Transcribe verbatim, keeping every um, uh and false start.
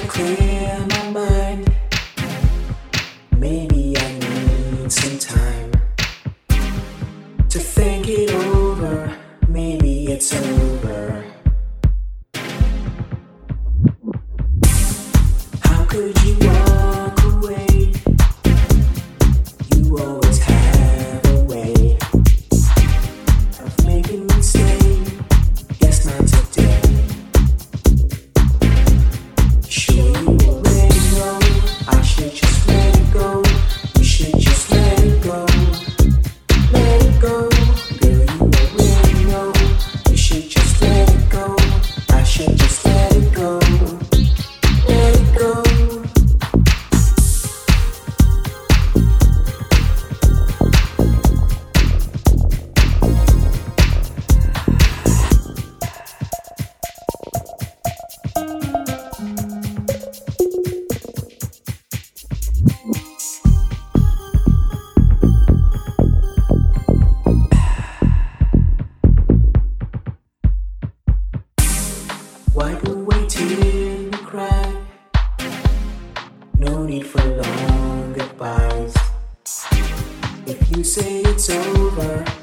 clear my mind. Maybe I need some time to think it over. Maybe it's over. How could you walk away? You always have a way of making me stay. Guess not today. Sure you already know I should just let it go. You should just let it go. Let it go. Girl, you already know you should just let it go. I should just let it go. Let it go. Wipe away tears and cry. No need for long goodbyes. If you say it's over,